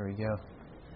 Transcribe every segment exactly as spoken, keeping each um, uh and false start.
There we go.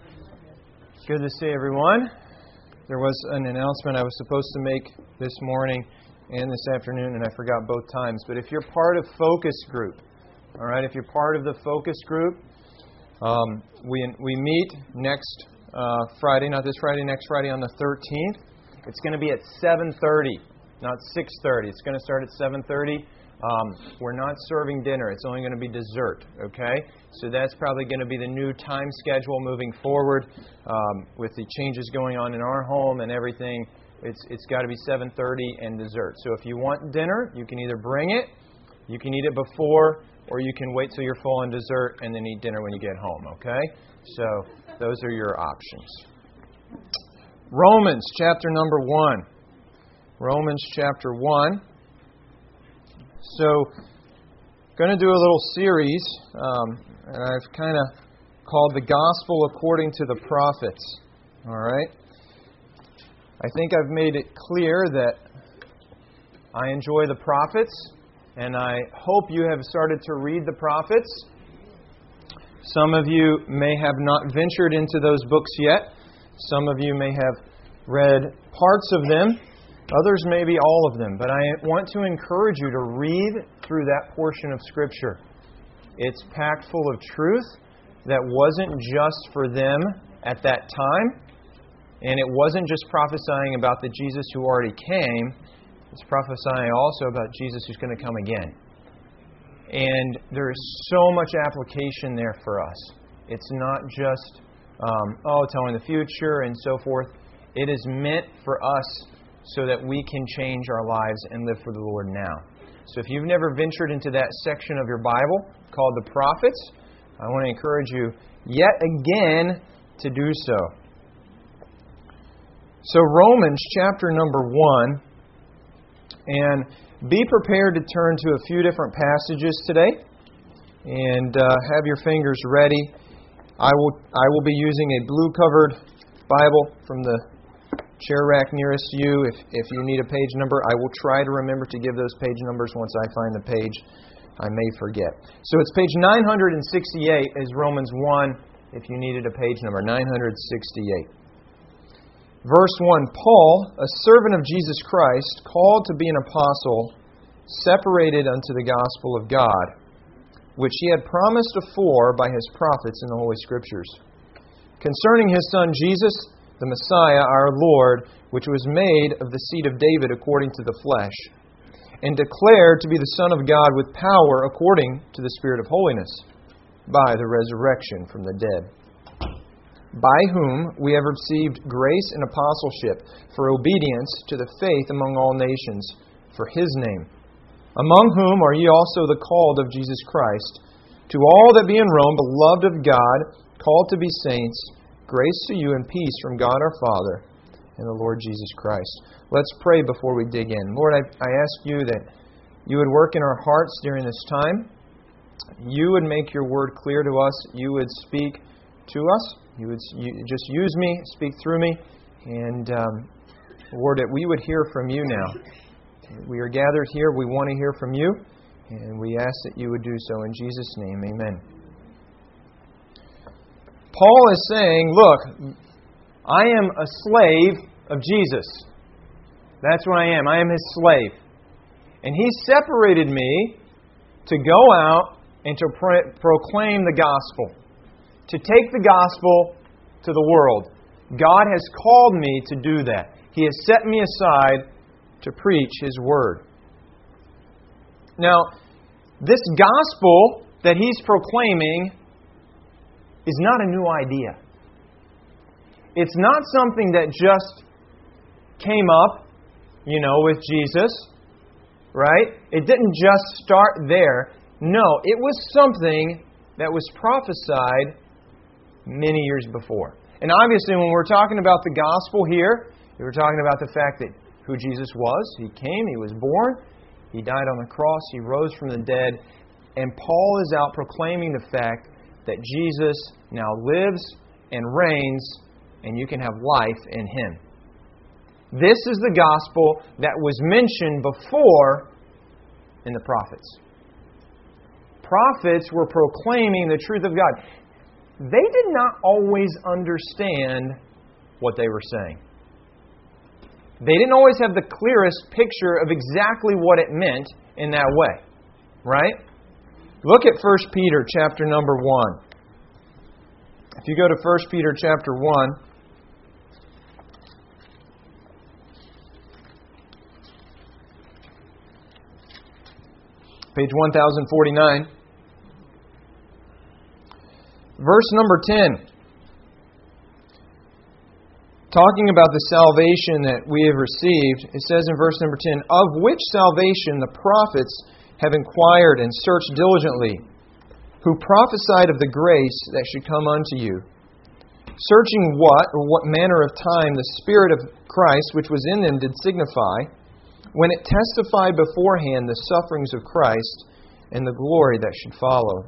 Good to see everyone. There was an announcement I was supposed to make this morning and this afternoon, and I forgot both times. But if you're part of Focus Group, all right, if you're part of the Focus Group, um, we we meet next uh, Friday, not this Friday, next Friday on the thirteenth. It's going to be at seven thirty, not six thirty. It's going to start at seven thirty. Um, we're not serving dinner. It's only going to be dessert, okay? So that's probably going to be the new time schedule moving forward um, with the changes going on in our home and everything. It's It's got to be seven thirty and dessert. So if you want dinner, you can either bring it, you can eat it before, or you can wait till you're full on dessert and then eat dinner when you get home, okay? So those are your options. Romans chapter number one. Romans chapter one. So, going to do a little series, um, and I've kind of called The Gospel According to the Prophets. All right? I think I've made it clear that I enjoy the prophets, and I hope you have started to read the prophets. Some of you may have not ventured into those books yet. Some of you may have read parts of them. Others may be all of them, but I want to encourage you to read through that portion of Scripture. It's packed full of truth that wasn't just for them at that time, and it wasn't just prophesying about the Jesus who already came. It's prophesying also about Jesus who's going to come again. And there is so much application there for us. It's not just, um, oh, telling the future and so forth. It is meant for us so that we can change our lives and live for the Lord now. So if you've never ventured into that section of your Bible called the Prophets, I want to encourage you yet again to do so. So Romans chapter number one, and be prepared to turn to a few different passages today, and uh, have your fingers ready. I will I will be using a blue-covered Bible from the chair rack nearest you. If if you need a page number, I will try to remember to give those page numbers once I find the page. I may forget. So it's page nine sixty-eight is Romans one, if you needed a page number, nine sixty-eight. Verse one, Paul, a servant of Jesus Christ, called to be an apostle, separated unto the gospel of God, which he had promised afore by his prophets in the Holy Scriptures, concerning his Son Jesus, the Messiah, our Lord, which was made of the seed of David according to the flesh, and declared to be the Son of God with power according to the Spirit of holiness, by the resurrection from the dead, by whom we have received grace and apostleship for obedience to the faith among all nations, for His name, among whom are ye also the called of Jesus Christ, to all that be in Rome, beloved of God, called to be saints, grace to you and peace from God our Father and the Lord Jesus Christ. Let's pray before we dig in. Lord, I, I ask you that you would work in our hearts during this time. You would make your word clear to us. You would speak to us. You would you, just use me, speak through me. And, um, Lord, that we would hear from you now. We are gathered here. We want to hear from you. And we ask that you would do so. In Jesus' name, amen. Paul is saying, look, I am a slave of Jesus. That's what I am. I am His slave. And He separated me to go out and to pro- proclaim the gospel, to take the gospel to the world. God has called me to do that. He has set me aside to preach His word. Now, this gospel that He's proclaiming is not a new idea. It's not something that just came up, you know, with Jesus, right? It didn't just start there. No, it was something that was prophesied many years before. And obviously, when we're talking about the gospel here, we're talking about the fact that who Jesus was. He came, He was born, He died on the cross, He rose from the dead, and Paul is out proclaiming the fact that Jesus now lives and reigns, and you can have life in Him. This is the gospel that was mentioned before in the prophets. Prophets were proclaiming the truth of God. they did not always understand what they were saying. They didn't always have the clearest picture of exactly what it meant in that way. Right? Look at First Peter chapter number one. If you go to First Peter chapter one, page one thousand forty-nine, verse number ten, talking about the salvation that we have received, it says in verse number ten, of which salvation the prophets have inquired and searched diligently, who prophesied of the grace that should come unto you, searching what or what manner of time the Spirit of Christ which was in them did signify, when it testified beforehand the sufferings of Christ and the glory that should follow.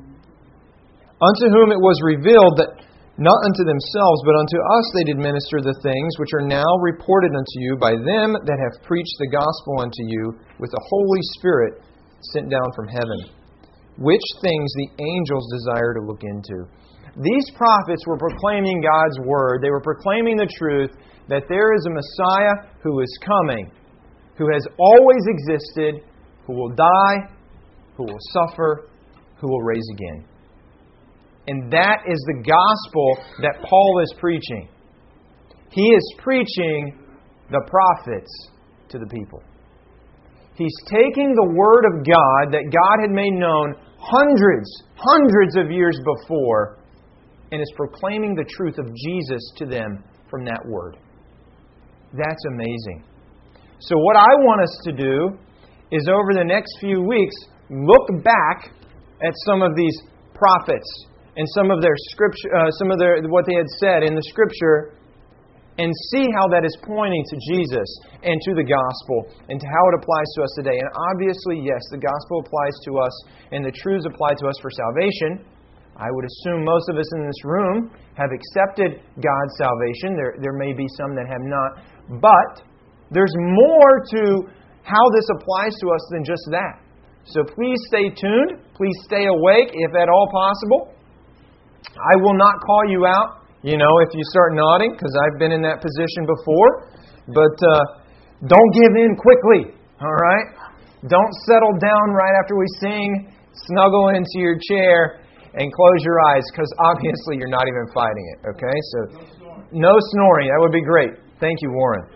Unto whom it was revealed that not unto themselves, but unto us they did minister the things which are now reported unto you by them that have preached the gospel unto you with the Holy Spirit sent down from heaven, which things the angels desire to look into. These prophets were proclaiming God's Word. They were proclaiming the truth that there is a Messiah who is coming, who has always existed, who will die, who will suffer, who will raise again. And that is the gospel that Paul is preaching. He is preaching the prophets to the people. He's taking the Word of God that God had made known hundreds, hundreds of years before, and is proclaiming the truth of Jesus to them from that Word. That's amazing. So what I want us to do is over the next few weeks, look back at some of these prophets and some of their scripture, uh, some of their what they had said in the Scripture, and see how that is pointing to Jesus and to the gospel and to how it applies to us today. And obviously, yes, the gospel applies to us and the truths apply to us for salvation. I would assume most of us in this room have accepted God's salvation. There, there may be some that have not. But there's more to how this applies to us than just that. So please stay tuned. Please stay awake if at all possible. I will not call you out, you know, if you start nodding, because I've been in that position before. But uh, don't give in quickly, all right? Don't settle down right after we sing, snuggle into your chair, and close your eyes, because obviously you're not even fighting it, okay? So no snoring. That would be great. Thank you, Warren.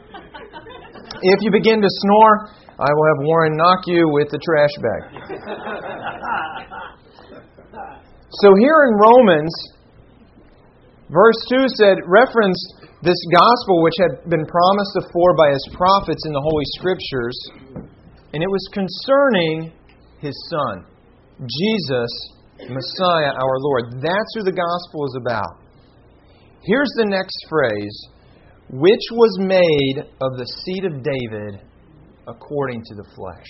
If you begin to snore, I will have Warren knock you with the trash bag. So here in Romans, verse two said, referenced this gospel which had been promised afore by His prophets in the Holy Scriptures, and it was concerning His Son, Jesus, Messiah, our Lord. That's who the gospel is about. Here's the next phrase, which was made of the seed of David according to the flesh.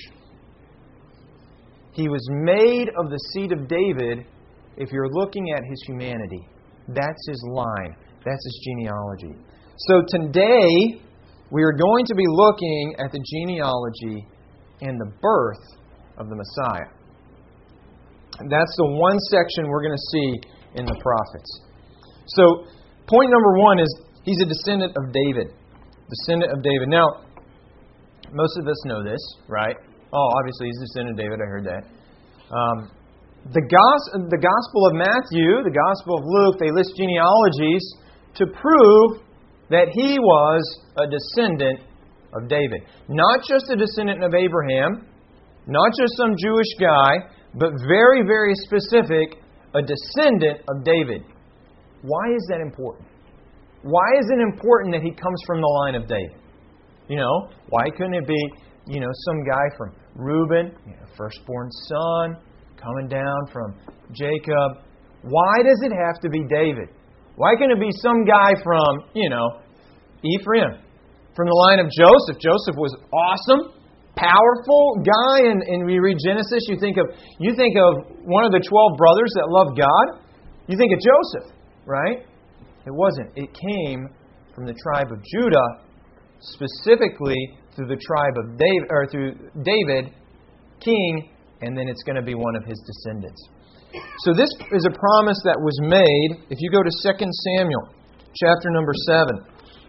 He was made of the seed of David if you're looking at His humanity. That's His line. That's His genealogy. So today, we are going to be looking at the genealogy and the birth of the Messiah. That's the one section we're going to see in the prophets. So, point number one is He's a descendant of David. Descendant of David. Now, most of us know this, right? Oh, obviously He's a descendant of David. I heard that. Um, the, gos- the Gospel of Matthew, the Gospel of Luke, they list genealogies to prove that He was a descendant of David. Not just a descendant of Abraham, not just some Jewish guy, but very, very specific, a descendant of David. Why is that important? Why is it important that He comes from the line of David? You know, why couldn't it be, you know, some guy from Reuben, you know, firstborn son, coming down from Jacob? Why does it have to be David? Why couldn't it be some guy from, you know, Ephraim, from the line of Joseph? Joseph was awesome, powerful guy, and, and we read Genesis, you think of you think of one of the twelve brothers that loved God, you think of Joseph, right? It wasn't. It came from the tribe of Judah, specifically through the tribe of David, or through David, king, and then it's going to be one of his descendants. So this is a promise that was made, if you go to Second Samuel, chapter number seven.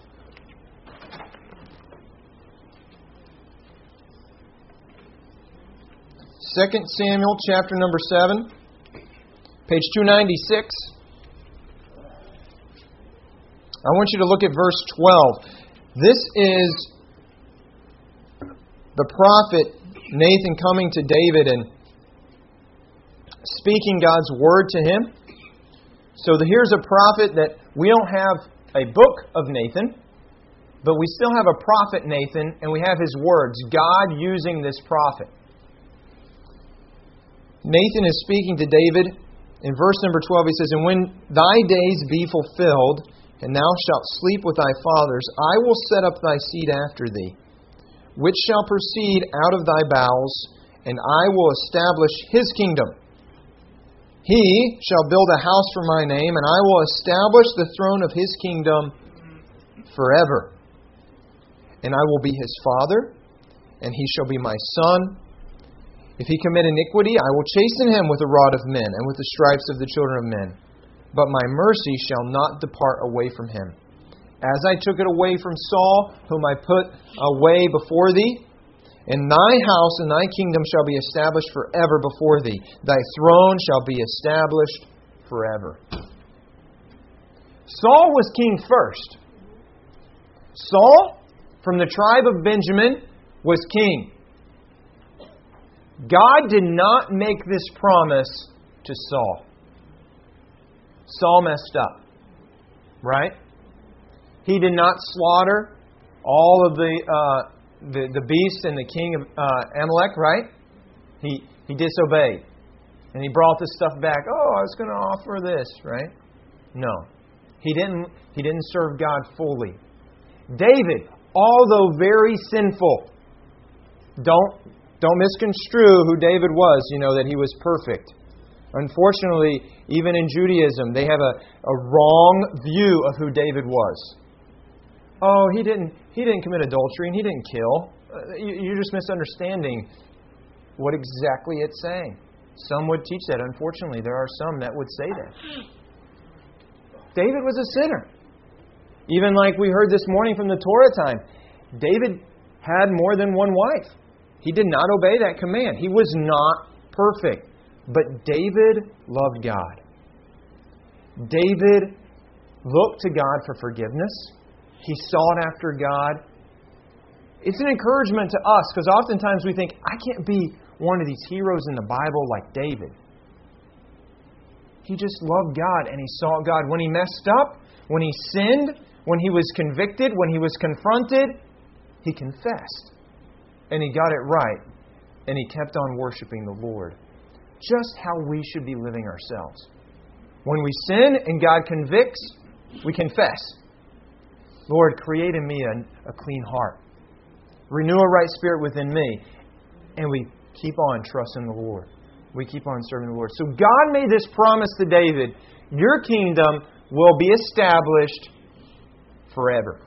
Second Samuel, chapter number seven, page two ninety-six. I want you to look at verse twelve. This is the prophet Nathan coming to David and speaking God's word to him. So here's a prophet that we don't have a book of Nathan, but we still have a prophet Nathan, and we have his words, God using this prophet. Nathan is speaking to David. In verse number twelve, he says, "And when thy days be fulfilled, and thou shalt sleep with thy fathers, I will set up thy seed after thee, which shall proceed out of thy bowels, and I will establish his kingdom. He shall build a house for my name, and I will establish the throne of his kingdom forever. And I will be his father, and he shall be my son. If he commit iniquity, I will chasten him with the rod of men, and with the stripes of the children of men. But my mercy shall not depart away from him. As I took it away from Saul, whom I put away before thee, and thy house and thy kingdom shall be established forever before thee. Thy throne shall be established forever." Saul was king first. Saul, from the tribe of Benjamin, was king. God did not make this promise to Saul. Saul messed up, right? He did not slaughter all of the uh, the, the beasts and the king of uh, Amalek, right? He he disobeyed. And he brought this stuff back. Oh, I was going to offer this, right? No. He didn't he didn't serve God fully. David, although very sinful, don't don't misconstrue who David was, you know, that he was perfect. Unfortunately, even in Judaism, they have a, a wrong view of who David was. Oh, he didn't he didn't commit adultery and he didn't kill. Uh, you, you're just misunderstanding what exactly it's saying. Some would teach that. Unfortunately, there are some that would say that. David was a sinner. Even like we heard this morning from the Torah time, David had more than one wife. He did not obey that command. He was not perfect. But David loved God. David looked to God for forgiveness. He sought after God. It's an encouragement to us because oftentimes we think, I can't be one of these heroes in the Bible like David. He just loved God and he sought God. When he messed up, when he sinned, when he was convicted, when he was confronted, he confessed. And he got it right. And he kept on worshiping the Lord. Just how we should be living ourselves. When we sin and God convicts, we confess. Lord, create in me a, a clean heart. Renew a right spirit within me. And we keep on trusting the Lord. We keep on serving the Lord. So God made this promise to David. Your kingdom will be established forever.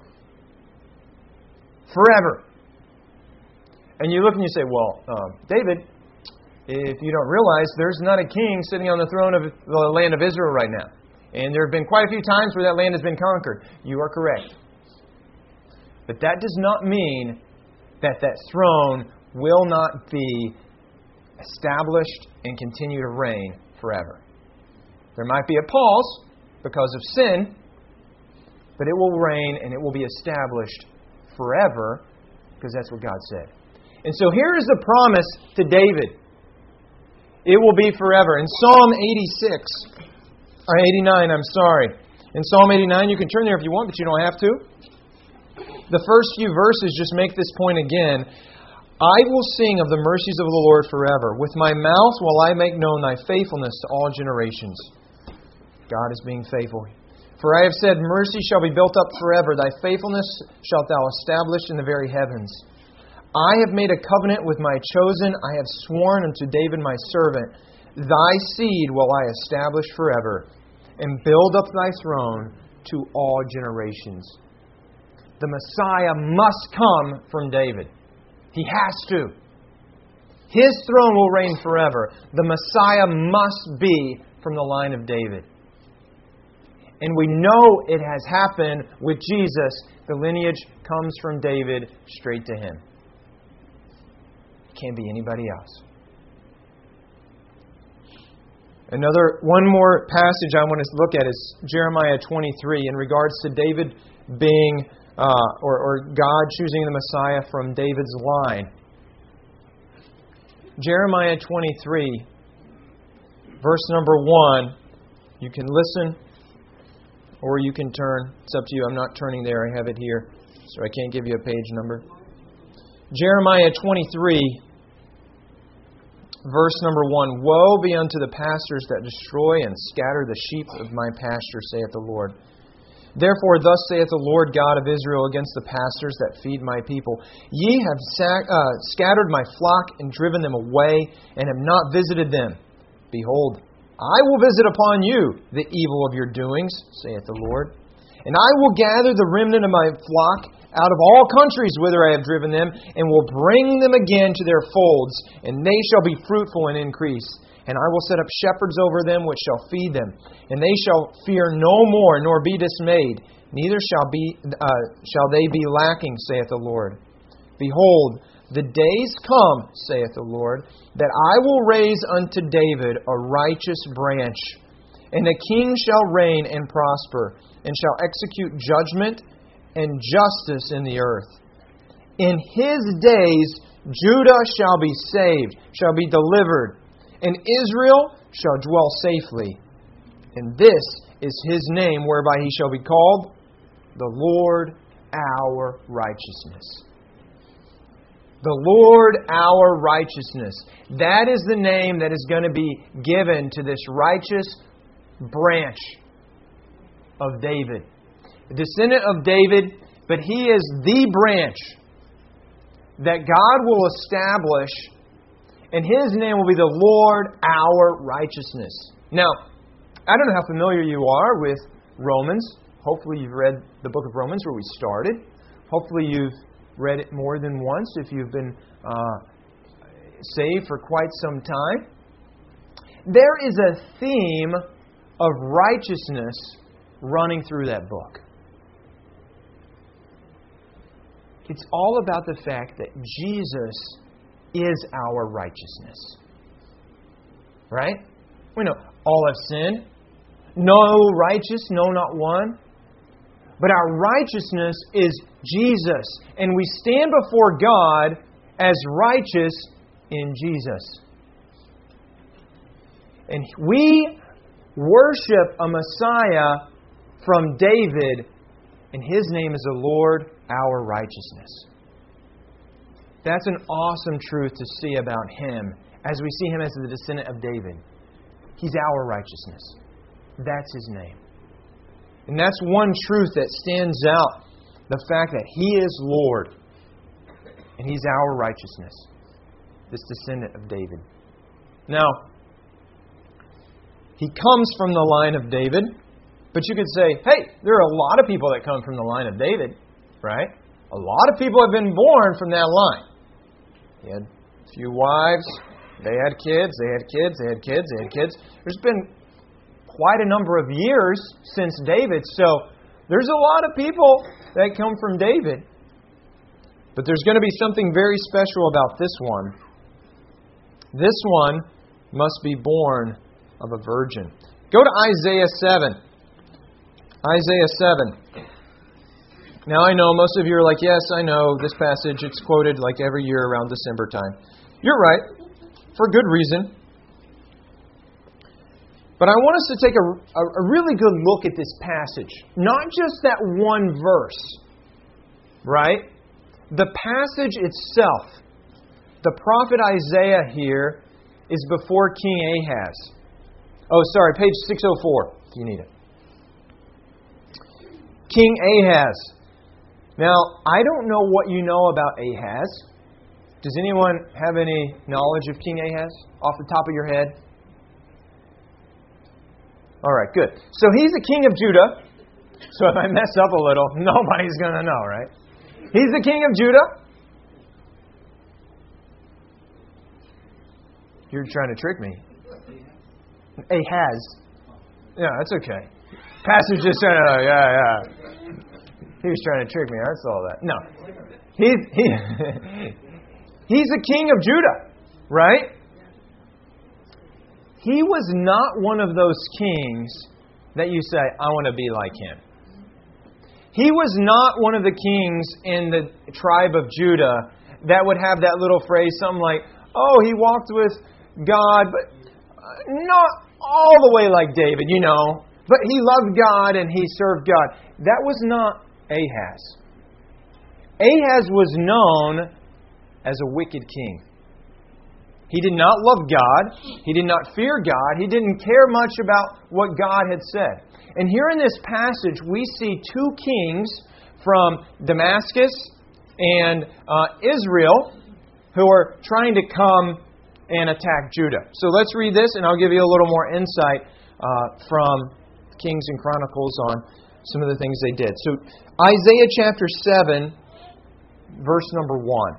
Forever. And you look and you say, well, um, David, if you don't realize, there's not a king sitting on the throne of the land of Israel right now. And there have been quite a few times where that land has been conquered. You are correct. But that does not mean that that throne will not be established and continue to reign forever. There might be a pause because of sin, but it will reign and it will be established forever because that's what God said. And so here is the promise to David. It will be forever. In Psalm eighty-six, or eighty-nine, I'm sorry. In Psalm eighty-nine, you can turn there if you want, but you don't have to. The first few verses just make this point again. I will sing of the mercies of the Lord forever. With my mouth will I make known thy faithfulness to all generations. God is being faithful. For I have said, mercy shall be built up forever. Thy faithfulness shalt thou establish in the very heavens. I have made a covenant with my chosen. I have sworn unto David my servant. Thy seed will I establish forever, and build up thy throne to all generations. The Messiah must come from David. He has to. His throne will reign forever. The Messiah must be from the line of David. And we know it has happened with Jesus. The lineage comes from David straight to Him. It can't be anybody else. Another, one more passage I want to look at is Jeremiah twenty-three in regards to David being, uh, or, or God choosing the Messiah from David's line. Jeremiah twenty-three, verse number one. You can listen or you can turn. It's up to you. I'm not turning there. I have it here, so I can't give you a page number. Jeremiah twenty-three, verse number one. Woe be unto the pastors that destroy and scatter the sheep of my pasture, saith the Lord. Therefore, thus saith the Lord God of Israel against the pastors that feed my people. Ye have sac- uh, scattered my flock and driven them away, and have not visited them. Behold, I will visit upon you the evil of your doings, saith the Lord. And I will gather the remnant of my flock out of all countries whither I have driven them, and will bring them again to their folds, and they shall be fruitful and increase. And I will set up shepherds over them, which shall feed them. And they shall fear no more, nor be dismayed. Neither shall be uh, shall they be lacking, saith the Lord. Behold, the days come, saith the Lord, that I will raise unto David a righteous branch. And a king shall reign and prosper, and shall execute judgment and justice in the earth. In his days Judah shall be saved, shall be delivered, and Israel shall dwell safely. And this is His name whereby He shall be called the Lord our righteousness. The Lord our righteousness. That is the name that is going to be given to this righteous branch of David. A descendant of David, but he is the branch that God will establish, and His name will be the Lord our righteousness. Now, I don't know how familiar you are with Romans. Hopefully you've read the book of Romans where we started. Hopefully you've read it more than once if you've been uh, saved for quite some time. There is a theme of righteousness running through that book. It's all about the fact that Jesus is our righteousness. Right? We know all have sinned. No righteous, no, not one. But our righteousness is Jesus. And we stand before God as righteous in Jesus. And we worship a Messiah from David, and His name is the Lord our righteousness. That's an awesome truth to see about Him as we see Him as the descendant of David. He's our righteousness. That's His name. And that's one truth that stands out. The fact that He is Lord. And He's our righteousness. This descendant of David. Now, He comes from the line of David. But you could say, hey, there are a lot of people that come from the line of David. Right? A lot of people have been born from that line. He had a few wives. They had kids. They had kids. They had kids. They had kids. There's been quite a number of years since David. So there's a lot of people that come from David. But there's going to be something very special about this one. This one must be born of a virgin. Go to Isaiah seven. Isaiah seven. Now I know most of you are like, yes, I know this passage. It's quoted like every year around December time. You're right. For good reason. But I want us to take a, a, a really good look at this passage. Not just that one verse. Right? The passage itself. The prophet Isaiah here is before King Ahaz. Oh, sorry, page six oh four, if you need it. King Ahaz. Now, I don't know what you know about Ahaz. Does anyone have any knowledge of King Ahaz off the top of your head? All right, good. So he's the king of Judah. So if I mess up a little, nobody's going to know, right? He's the king of Judah. You're trying to trick me. Ahaz. Yeah, that's okay. Pastor's just trying to, yeah, yeah. He was trying to trick me. I saw that. No. He's, he, he's a king of Judah, right? He was not one of those kings that you say, I want to be like him. He was not one of the kings in the tribe of Judah that would have that little phrase, something like, oh, he walked with God, but not all the way like David, you know. But he loved God and he served God. That was not Ahaz. Ahaz was known as a wicked king. He did not love God. He did not fear God. He didn't care much about what God had said. And here in this passage, we see two kings from Damascus and uh, Israel who are trying to come and attack Judah. So let's read this, and I'll give you a little more insight uh, from Kings and Chronicles on some of the things they did. So Isaiah chapter seven, verse number one.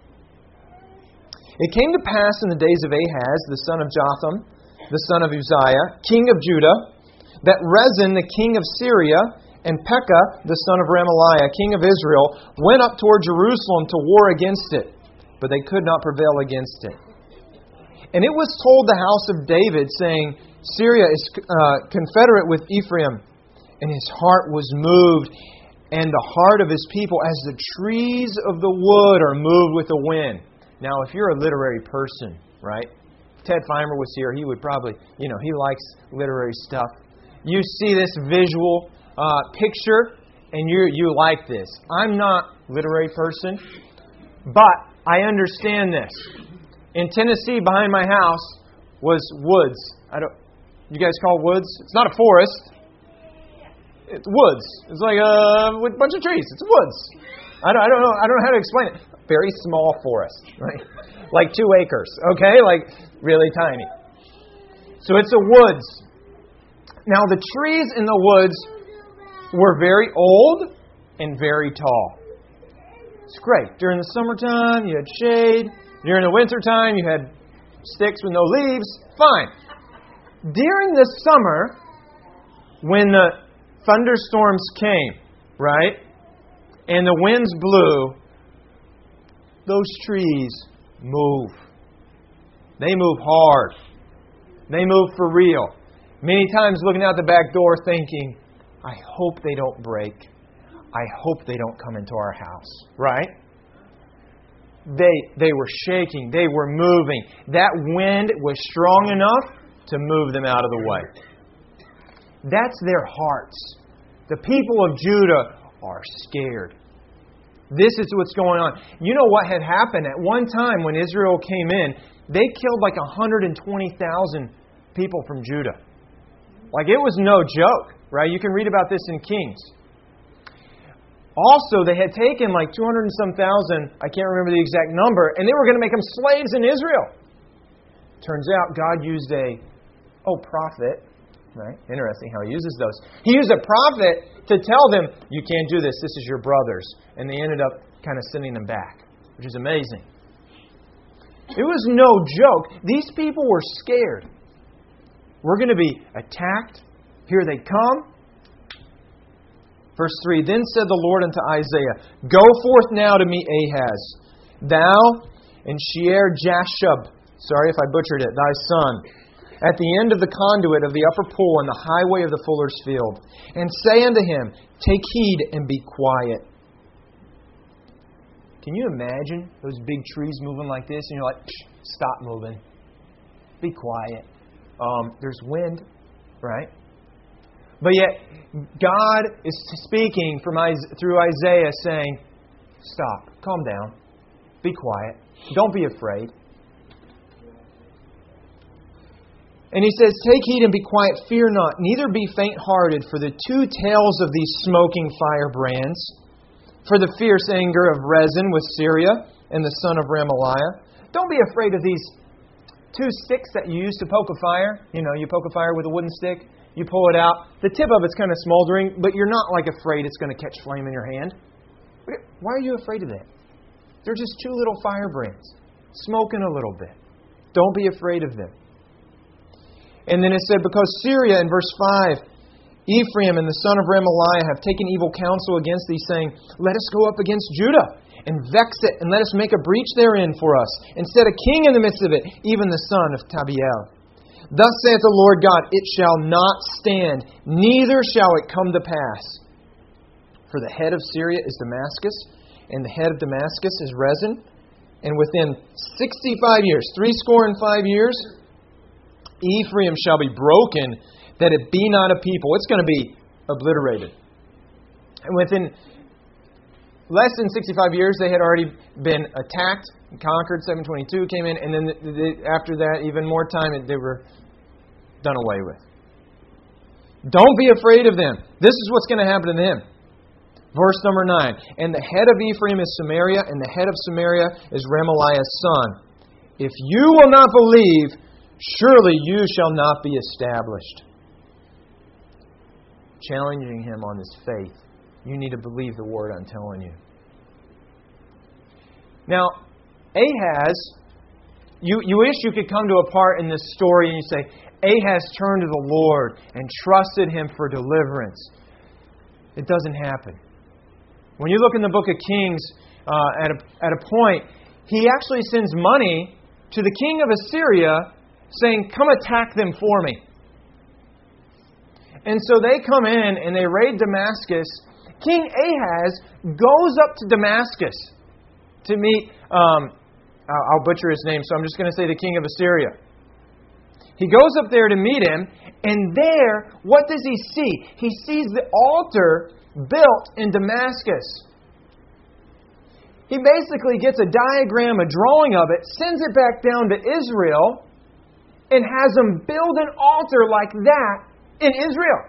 It came to pass in the days of Ahaz, the son of Jotham, the son of Uzziah, king of Judah, that Rezin, the king of Syria, and Pekah, the son of Remaliah, king of Israel, went up toward Jerusalem to war against it, but they could not prevail against it. And it was told the house of David, saying, Syria is uh, confederate with Ephraim, and his heart was moved, and the heart of his people as the trees of the wood are moved with the wind. Now, if you're a literary person, right? If Ted Feimer was here, he would probably, you know, he likes literary stuff. You see this visual uh, picture, and you you like this. I'm not a literary person, but I understand this. In Tennessee, behind my house, was woods. I don't. You guys call it woods? It's not a forest. It's woods. It's like a, with a bunch of trees. It's woods. I don't, I don't know. I don't know how to explain it. Very small forest, right? Like two acres, okay? Like really tiny. So it's a woods. Now the trees in the woods were very old and very tall. It's great. During the summertime, you had shade. During the wintertime, you had sticks with no leaves. Fine. During the summer, when the thunderstorms came, right, and the winds blew, those trees move. They move hard. They move for real. Many times looking out the back door thinking, I hope they don't break. I hope they don't come into our house. Right? They, they were shaking. They were moving. That wind was strong enough to move them out of the way. That's their hearts. The people of Judah are scared. This is what's going on. You know what had happened? At one time when Israel came in, they killed like one hundred twenty thousand people from Judah. Like it was no joke, right? You can read about this in Kings. Also, they had taken like two hundred and some thousand, I can't remember the exact number, and they were going to make them slaves in Israel. Turns out God used a, oh, prophet, right? Interesting how He uses those. He used a prophet to tell them, you can't do this, this is your brothers. And they ended up kind of sending them back, which is amazing. It was no joke. These people were scared. We're going to be attacked. Here they come. Verse three, Then said the Lord unto Isaiah, Go forth now to meet Ahaz, thou and Shear-Jashub, sorry if I butchered it, thy son, at the end of the conduit of the upper pool in the highway of the fuller's field, and say unto him, Take heed and be quiet. Can you imagine those big trees moving like this, and you're like, stop moving. Be quiet. Um, there's wind, right? But yet, God is speaking from through Isaiah saying, stop, calm down, be quiet, don't be afraid. And He says, Take heed and be quiet, fear not, neither be faint-hearted for the two tails of these smoking firebrands, for the fierce anger of Rezin with Syria and the son of Remaliah. Don't be afraid of these two sticks that you use to poke a fire. You know, you poke a fire with a wooden stick, you pull it out. The tip of it's kind of smoldering, but you're not like afraid it's going to catch flame in your hand. Why are you afraid of that? They're just two little firebrands, smoking a little bit. Don't be afraid of them. And then it said, because Syria, in verse five, Ephraim and the son of Remaliah have taken evil counsel against thee, saying, let us go up against Judah and vex it, and let us make a breach therein for us, and set a king in the midst of it, even the son of Tabiel. Thus saith the Lord God, it shall not stand, neither shall it come to pass. For the head of Syria is Damascus, and the head of Damascus is Rezin. And within sixty-five years, threescore and five years, Ephraim shall be broken, that it be not a people. It's going to be obliterated. And within less than sixty-five years, they had already been attacked and conquered. seven twenty-two came in, and then the, the, after that, even more time, they were done away with. Don't be afraid of them. This is what's going to happen to them. Verse number nine. And the head of Ephraim is Samaria, and the head of Samaria is Remaliah's son. If you will not believe, surely you shall not be established. Challenging him on his faith. You need to believe the word I'm telling you. Now, Ahaz, you, you wish you could come to a part in this story and you say, Ahaz turned to the Lord and trusted Him for deliverance. It doesn't happen. When you look in the book of Kings, uh, at, a, at a point, he actually sends money to the king of Assyria saying, come attack them for me. And so they come in and they raid Damascus. King Ahaz goes up to Damascus to meet, um, I'll butcher his name, so I'm just going to say the king of Assyria. He goes up there to meet him, and there, what does he see? He sees the altar built in Damascus. He basically gets a diagram, a drawing of it, sends it back down to Israel, and has them build an altar like that in Israel.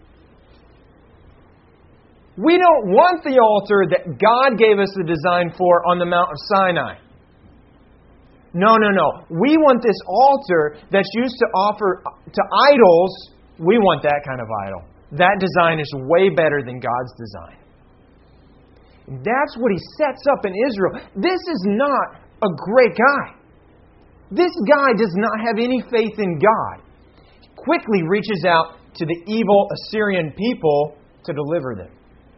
We don't want the altar that God gave us the design for on the Mount of Sinai. No, no, no. We want this altar that's used to offer to idols. We want that kind of idol. That design is way better than God's design. That's what He sets up in Israel. This is not a great guy. This guy does not have any faith in God. He quickly reaches out to the evil Assyrian people to deliver them.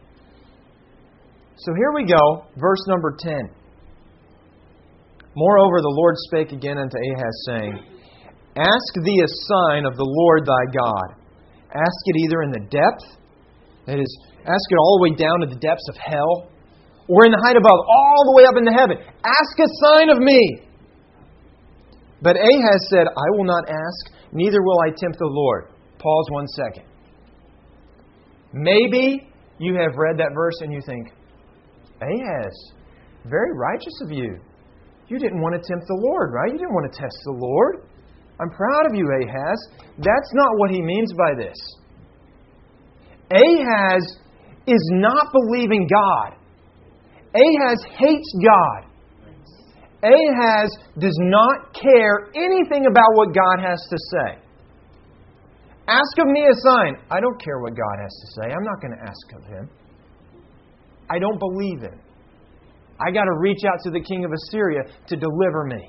So here we go, verse number ten. Moreover, the Lord spake again unto Ahaz, saying, ask thee a sign of the Lord thy God. Ask it either in the depth, that is, ask it all the way down to the depths of hell, or in the height above, all the way up into heaven. Ask a sign of me. But Ahaz said, I will not ask, neither will I tempt the Lord. Pause one second. Maybe you have read that verse and you think, Ahaz, very righteous of you. You didn't want to tempt the Lord, right? You didn't want to test the Lord. I'm proud of you, Ahaz. That's not what he means by this. Ahaz is not believing God. Ahaz hates God. Ahaz does not care anything about what God has to say. Ask of me a sign. I don't care what God has to say. I'm not going to ask of Him. I don't believe Him. I got to reach out to the king of Assyria to deliver me.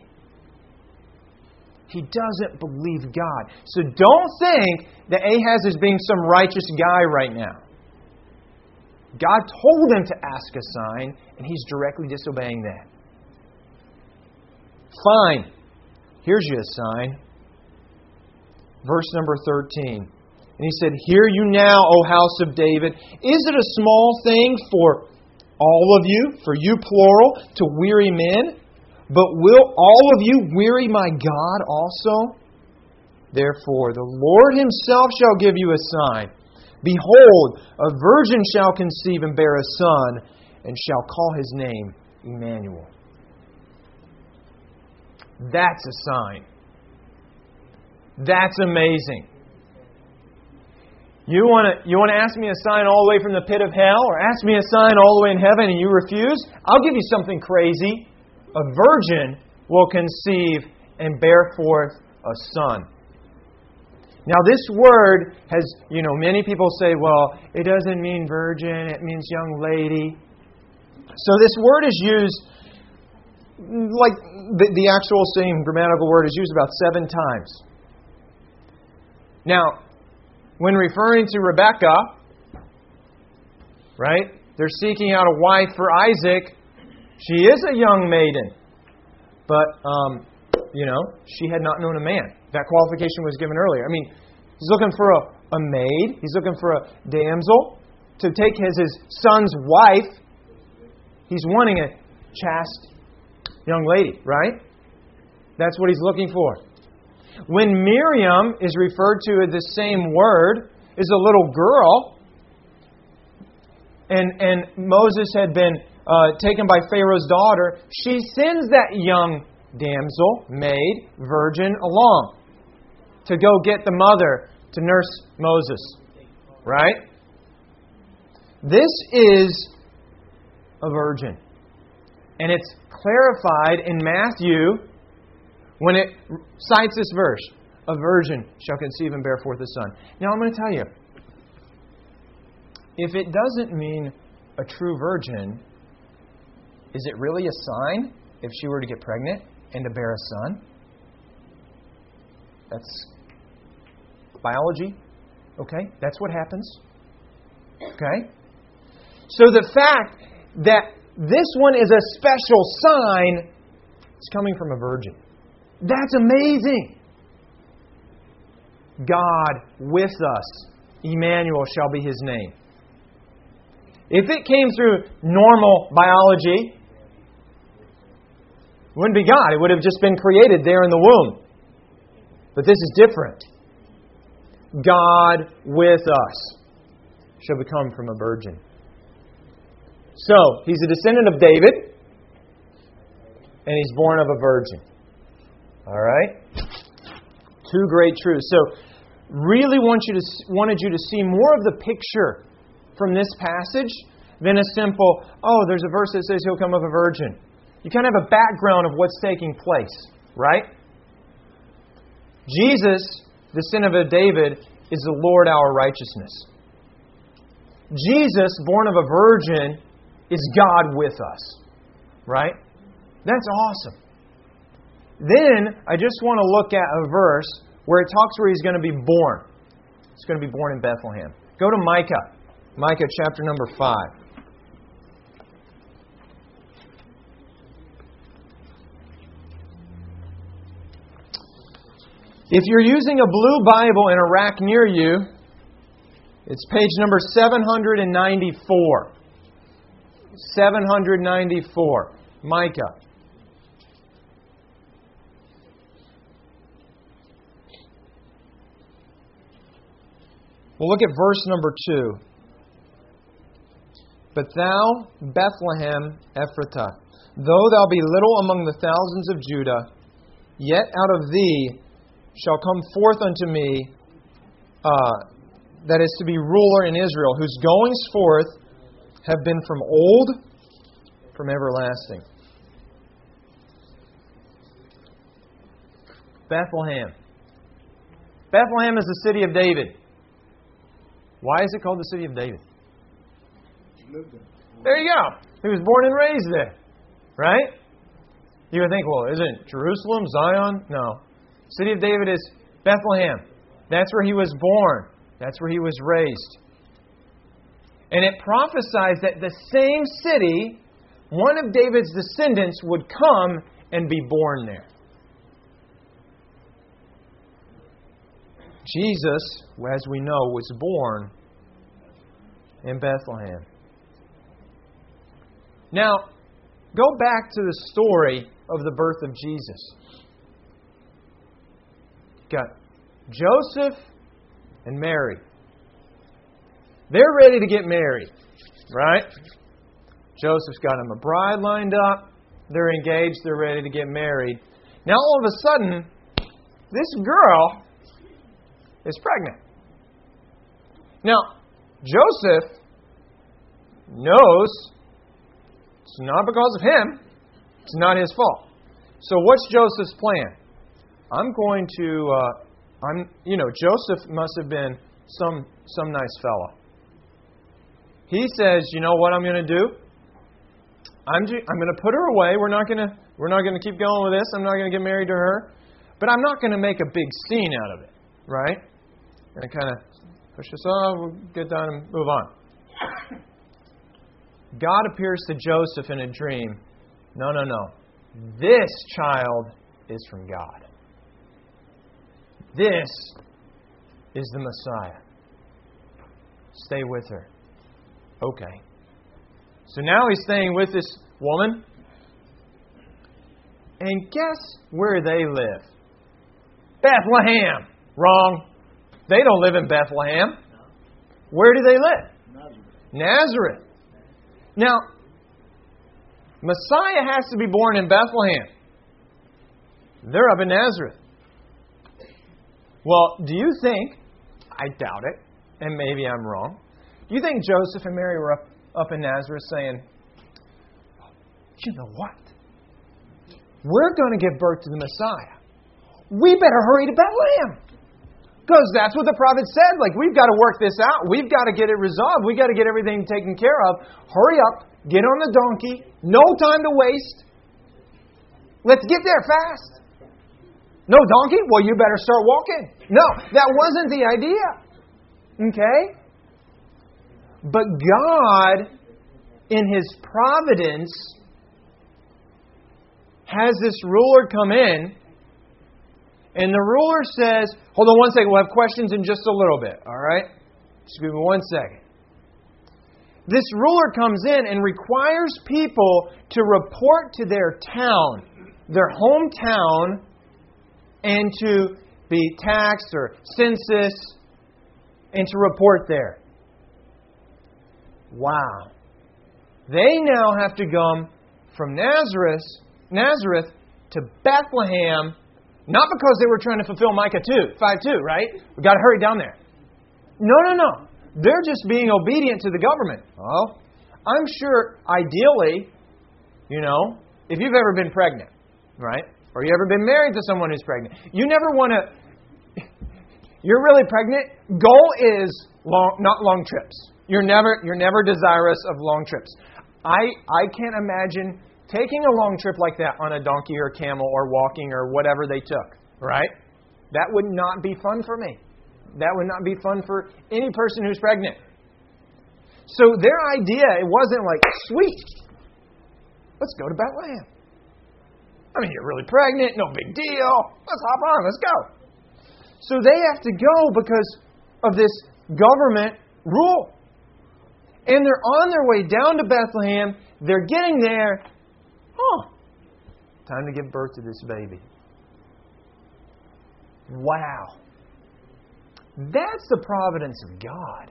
He doesn't believe God. So don't think that Ahaz is being some righteous guy right now. God told him to ask a sign, and he's directly disobeying that. Fine. Here's you a sign. Verse number thirteen. And he said, hear you now, O house of David. Is it a small thing for all of you, for you plural, to weary men? But will all of you weary my God also? Therefore, the Lord Himself shall give you a sign. Behold, a virgin shall conceive and bear a son, and shall call his name Emmanuel. That's a sign. That's amazing. You want to you want to ask me a sign all the way from the pit of hell, or ask me a sign all the way in heaven and you refuse? I'll give you something crazy. A virgin will conceive and bear forth a son. Now this word has, you know, many people say, well, it doesn't mean virgin, it means young lady. So this word is used like the, the actual same grammatical word is used about seven times. Now, when referring to Rebekah, right, they're seeking out a wife for Isaac. She is a young maiden, but, um, you know, she had not known a man. That qualification was given earlier. I mean, he's looking for a, a maid. He's looking for a damsel to take as his son's wife. He's wanting a chaste young lady, right? That's what he's looking for. When Miriam is referred to as the same word, is a little girl, and, and Moses had been uh, taken by Pharaoh's daughter, she sends that young damsel, maid, virgin, along to go get the mother to nurse Moses. Right? This is a virgin. And it's clarified in Matthew when it cites this verse. A virgin shall conceive and bear forth a son. Now I'm going to tell you, if it doesn't mean a true virgin, is it really a sign if she were to get pregnant and to bear a son? That's biology. Okay? That's what happens. Okay? So the fact that this one is a special sign is coming from a virgin. That's amazing. God with us. Emmanuel shall be His name. If it came through normal biology, it wouldn't be God. It would have just been created there in the womb. But this is different. God with us shall become from a virgin. So, he's a descendant of David, and he's born of a virgin. All right? Two great truths. So, really want you to wanted you to see more of the picture from this passage than a simple, oh, there's a verse that says he'll come of a virgin. You kind of have a background of what's taking place, right? Jesus, the son of David, is the Lord our righteousness. Jesus, born of a virgin, is God with us. Right? That's awesome. Then, I just want to look at a verse where it talks where He's going to be born. He's going to be born in Bethlehem. Go to Micah. Micah chapter number five. If you're using a blue Bible in a rack near you, it's page number seven ninety-four. seven ninety-four. Micah. We'll look at verse number two. But thou, Bethlehem Ephratah, though thou be little among the thousands of Judah, yet out of thee shall come forth unto me, uh, that is to be ruler in Israel, whose goings forth have been from old, from everlasting. Bethlehem. Bethlehem is the city of David. Why is it called the city of David? There you go. He was born and raised there. Right? You would think, well, isn't Jerusalem, Zion? No. City of David is Bethlehem. That's where he was born. That's where he was raised. And it prophesies that the same city, one of David's descendants would come and be born there. Jesus, as we know, was born in Bethlehem. Now, go back to the story of the birth of Jesus. You've got Joseph and Mary. They're ready to get married, right? Joseph's got him a bride lined up. They're engaged. They're ready to get married. Now, all of a sudden, this girl is pregnant. Now, Joseph knows it's not because of him. It's not his fault. So what's Joseph's plan? I'm going to, uh, I'm, you know, Joseph must have been some some nice fella. He says, you know what I'm going to do? I'm, ju- I'm going to put her away. We're not going to We're not going to keep going with this. I'm not going to get married to her. But I'm not going to make a big scene out of it. Right? We're going to kind of push this off, we'll get done and move on. God appears to Joseph in a dream. No, no, no. This child is from God. This is the Messiah. Stay with her. Okay. So now he's staying with this woman. And guess where they live? Bethlehem. Wrong. They don't live in Bethlehem. Where do they live? Nazareth. Now, Messiah has to be born in Bethlehem. They're up in Nazareth. Well, do you think, I doubt it, and maybe I'm wrong, do you think Joseph and Mary were up, up in Nazareth saying, you know what? We're going to give birth to the Messiah. We better hurry to Bethlehem. Because that's what the prophet said. Like, we've got to work this out. We've got to get it resolved. We've got to get everything taken care of. Hurry up. Get on the donkey. No time to waste. Let's get there fast. No donkey? Well, you better start walking. No, that wasn't the idea. Okay? But God, in His providence, has this ruler come in. And the ruler says, hold on one second, we'll have questions in just a little bit, all right? Just give me one second. This ruler comes in and requires people to report to their town, their hometown, and to be taxed or census, and to report there. Wow. They now have to come from Nazareth, Nazareth to Bethlehem. Not because they were trying to fulfill Micah two, five two, right? We've got to hurry down there. No, no, no. They're just being obedient to the government. Oh, I'm sure ideally, you know, if you've ever been pregnant, right? Or you ever been married to someone who's pregnant, you never want to, you're really pregnant, goal is long, not long trips. You're never, you're never desirous of long trips. I, I can't imagine taking a long trip like that on a donkey or a camel or walking or whatever they took, right? That would not be fun for me. That would not be fun for any person who's pregnant. So their idea, it wasn't like, sweet, let's go to Bethlehem. I mean, you're really pregnant, no big deal. Let's hop on, let's go. So they have to go because of this government rule. And they're on their way down to Bethlehem. They're getting there. Oh, time to give birth to this baby. Wow. That's the providence of God.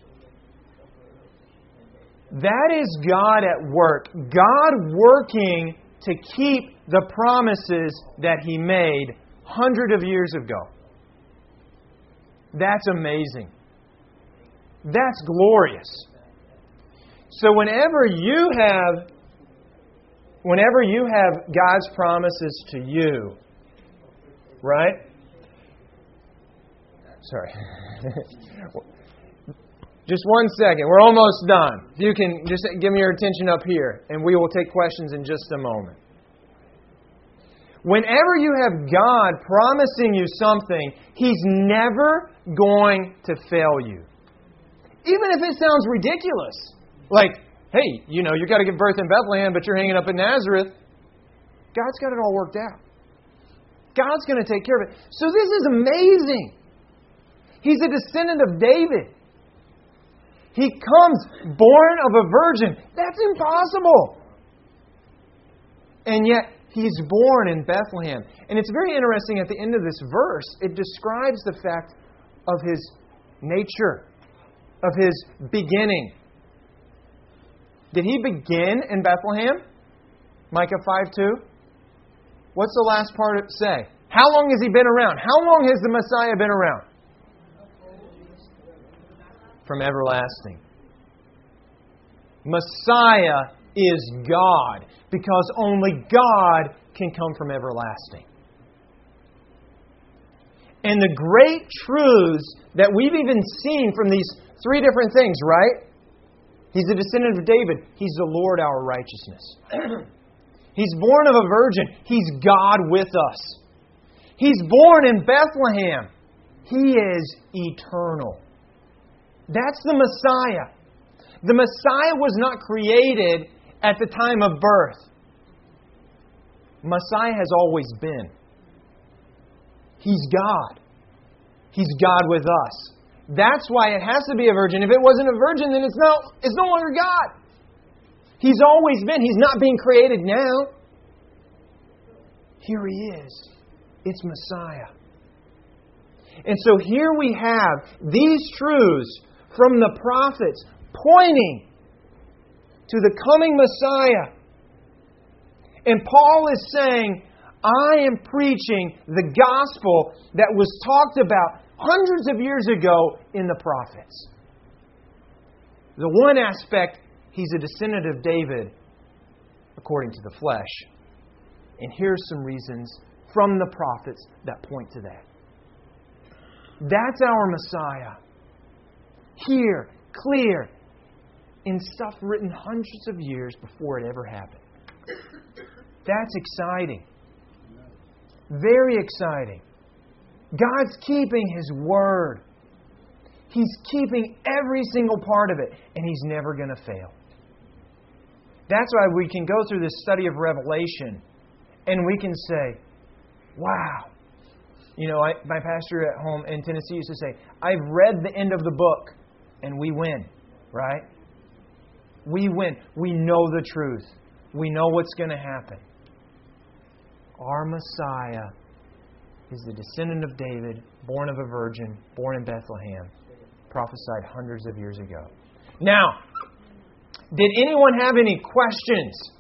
That is God at work. God working to keep the promises that He made hundreds of years ago. That's amazing. That's glorious. So whenever you have Whenever you have God's promises to you, right? Sorry. Just one second. We're almost done. If you can just give me your attention up here, and we will take questions in just a moment. Whenever you have God promising you something, He's never going to fail you. Even if it sounds ridiculous. Like, hey, you know, you've got to give birth in Bethlehem, but you're hanging up in Nazareth. God's got it all worked out. God's going to take care of it. So this is amazing. He's a descendant of David. He comes born of a virgin. That's impossible. And yet, He's born in Bethlehem. And it's very interesting at the end of this verse, it describes the fact of His nature, of His beginning. Did He begin in Bethlehem? Micah five two. What's the last part of it say? How long has He been around? How long has the Messiah been around? From everlasting. Messiah is God, because only God can come from everlasting. And the great truths that we've even seen from these three different things, right? He's a descendant of David. He's the Lord our righteousness. He's born of a virgin. He's God with us. He's born in Bethlehem. He is eternal. That's the Messiah. The Messiah was not created at the time of birth. Messiah has always been. He's God. He's God with us. That's why it has to be a virgin. If it wasn't a virgin, then it's no, it's no longer God. He's always been. He's not being created now. Here He is. It's Messiah. And so here we have these truths from the prophets pointing to the coming Messiah. And Paul is saying, I am preaching the gospel that was talked about hundreds of years ago in the prophets. The one aspect, He's a descendant of David according to the flesh. And here's some reasons from the prophets that point to that. That's our Messiah. Here, clear, in stuff written hundreds of years before it ever happened. That's exciting. Very exciting. God's keeping His Word. He's keeping every single part of it, and He's never going to fail. That's why we can go through this study of Revelation, and we can say, wow. You know, I, my pastor at home in Tennessee used to say, I've read the end of the book, and we win, right? We win. We know the truth. We know what's going to happen. Our Messiah is the descendant of David, born of a virgin, born in Bethlehem, prophesied hundreds of years ago. Now, did anyone have any questions